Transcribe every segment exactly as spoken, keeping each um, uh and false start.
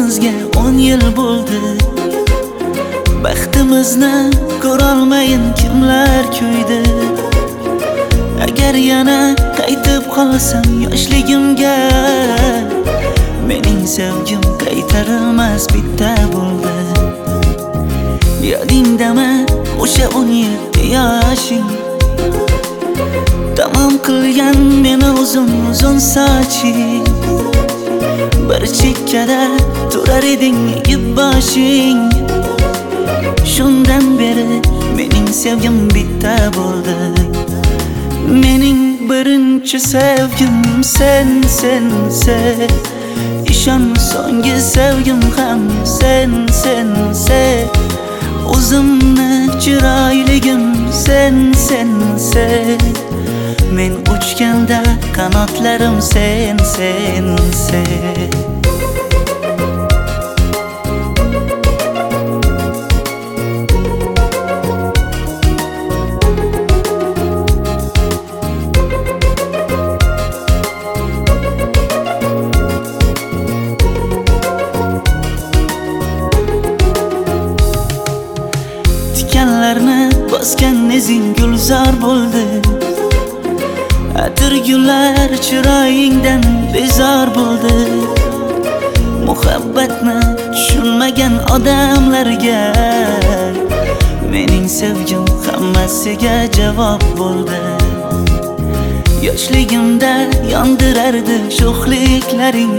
Ko'rganimizga o'n yil bo'ldi. Baxtimizni ko'rolmayin kimlar kuydi. Agar yana qaytib qolsam yoshligimga, mening sevgim qaytarilmas bitta bo'ldi. Yodingdami o'sha o'n yetti yoshing, tamom qilgan meni uzun uzun soching. Bir chekkada turar eding egib boshing. Shundan beri mening sevgim bitta bo'ldi. Mening birinchi sevgim sen, sen, sen. İshon so'nggi sevgim ham sen, sen, sen. O'zimni chiroyligim sen, sen, sen. Men uchganda qanotlarim sen, sen, sen. Tikanlarni bosgan izing gulzor bo'ldi. Atir gullar chiroyingdan bezor bo'ldi. Muhabbatni tushunmagan odamlarga mening sevgim hammasiga javob bo'ldi. Yoshligimda yondirardi sho'xliklaring,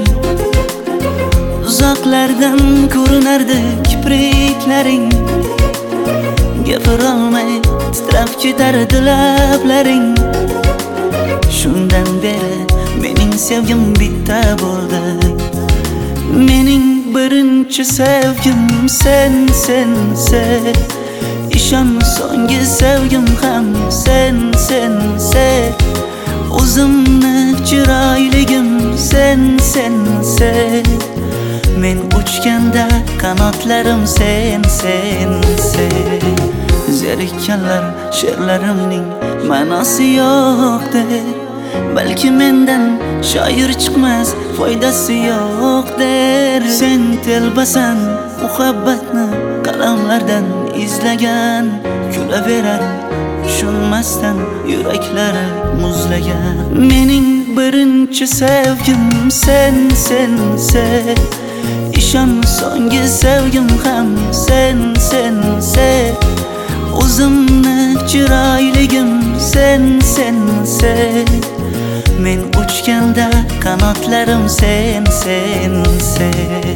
uzoqlardan ko'rinardi kipriklaring. Gapirolmay titrab ketardi lablaring. Shundan beri mening sevgim bitta bo'ldi. Mening birinchi sevgim sen, sen, sen. İshon so'nggi sevgim ham sen, sen, sen. O'zimni chiroyligim sen, sen, sen. Men uchganda qanotlarim sen, sen, sen. Zerikkanlar she'rlarimning ma'nosi yo'q der. Balki mendan shoir chiqmas, foydasi yo'q der. Sen telbasan muhabbatni qalamlardan izlagan, kulaverar tushunmasdan yuraklari muzlagan. Mening birinchi sevgim sen, sen, sen. İshon so'nggi sevgim ham sen, sen, sen. O'zimni chiroyligim sen, sen, sen. Men uchganda qanotlarim sen, sen, sen.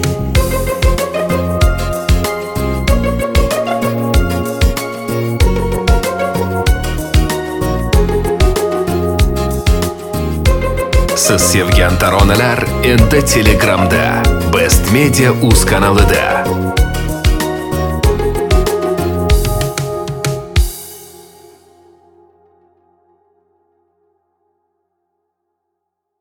Siz sevgan taronalar endi Telegramda Best Media uz kanalida.